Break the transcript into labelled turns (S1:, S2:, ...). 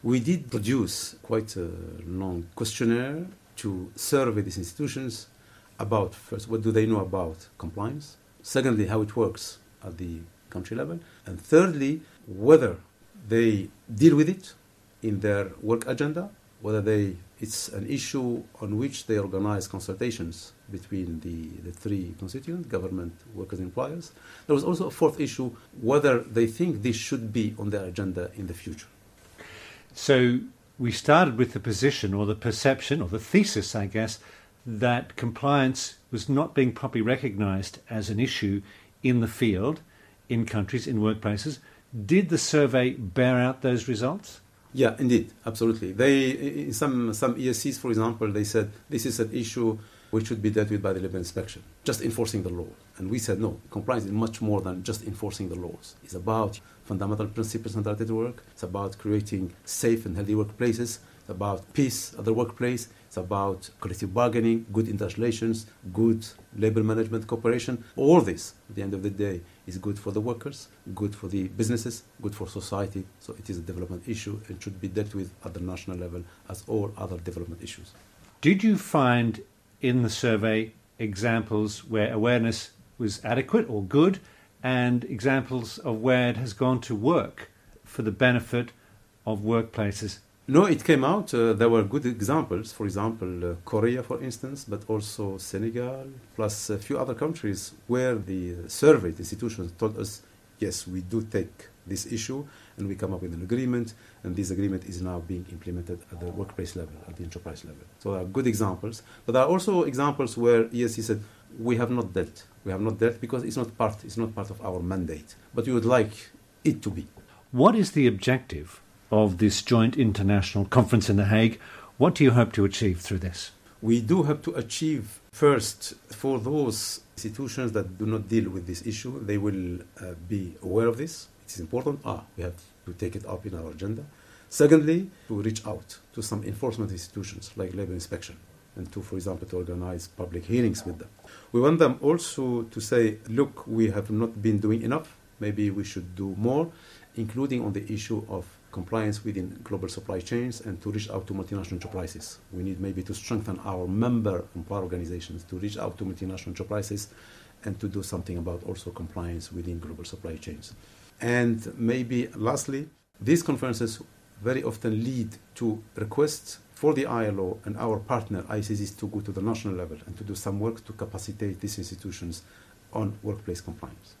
S1: We did produce quite a long questionnaire to survey these institutions about, first, what do they know about compliance? Secondly, how it works at the country level. And thirdly, whether they deal with it in their work agenda, whether it's an issue on which they organize consultations between the three constituents, government, workers, and employers. There was also a fourth issue, whether they think this should be on their agenda in the future.
S2: So we started with the position or the perception or the thesis, I guess, that compliance was not being properly recognised as an issue in the field, in countries, in workplaces. Did the survey bear out those results?
S1: Yeah, indeed, absolutely. In some ESCs, for example, they said this is an issue which should be dealt with by the labour inspection, just enforcing the law. And we said no, compliance is much more than just enforcing the laws. It's about fundamental principles and related work. It's about creating safe and healthy workplaces. It's about peace at the workplace. It's about collective bargaining, good industrial relations, good labour management cooperation. All this, at the end of the day, is good for the workers, good for the businesses, good for society. So it is a development issue and should be dealt with at the national level as all other development issues.
S2: Did you find in the survey examples where awareness was adequate or good and examples of where it has gone to work for the benefit of workplaces?
S1: No, it came out. There were good examples. For example, Korea, for instance, but also Senegal, plus a few other countries where the surveyed institutions told us, yes, we do take this issue and we come up with an agreement, and this agreement is now being implemented at the workplace level, at the enterprise level. So there are good examples, but there are also examples where ESC said, we have not dealt. We have not dealt because it's not part of our mandate, but we would like it to be.
S2: What is the objective of this joint international conference in The Hague? What do you hope to achieve through this?
S1: We do hope to achieve, first, for those institutions that do not deal with this issue, they will be aware of this. It is important. We have to take it up in our agenda. Secondly, to reach out to some enforcement institutions like labor inspection and to, for example, to organize public hearings with them. We want them also to say, look, we have not been doing enough. Maybe we should do more, including on the issue of compliance within global supply chains and to reach out to multinational enterprises. We need maybe to strengthen our member employer organizations to reach out to multinational enterprises and to do something about also compliance within global supply chains. And maybe lastly, these conferences very often lead to requests for the ILO and our partner ICCs to go to the national level and to do some work to capacitate these institutions on workplace compliance.